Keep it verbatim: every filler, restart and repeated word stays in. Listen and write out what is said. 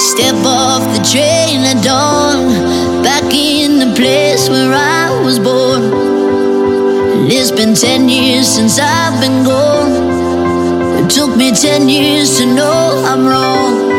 Step off the train at dawn, back in the place where I was born. And it's been ten years since I've been gone. It took me ten years to know I'm wrong.